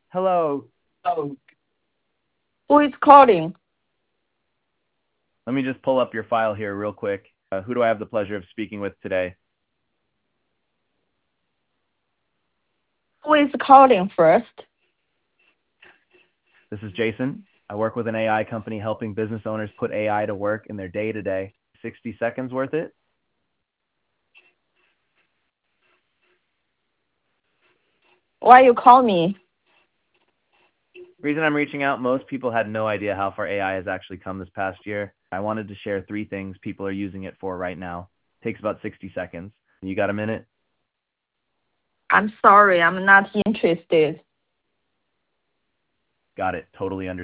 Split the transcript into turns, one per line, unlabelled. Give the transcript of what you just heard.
Hello.
Oh, who is calling?
Let me just pull up your file here real quick. Who do I have the pleasure of speaking with today?
Who is calling first?
This is Jason. I work with an AI company helping business owners put AI to work in their day-to-day. 60 seconds worth it?
Why you call me?
Reason I'm reaching out, most people had no idea how far AI has actually come this past year. I wanted to share 3 things people are using it for right now. Takes about 60 seconds. You got a minute?
I'm sorry, I'm not interested.
Got it. Totally understand.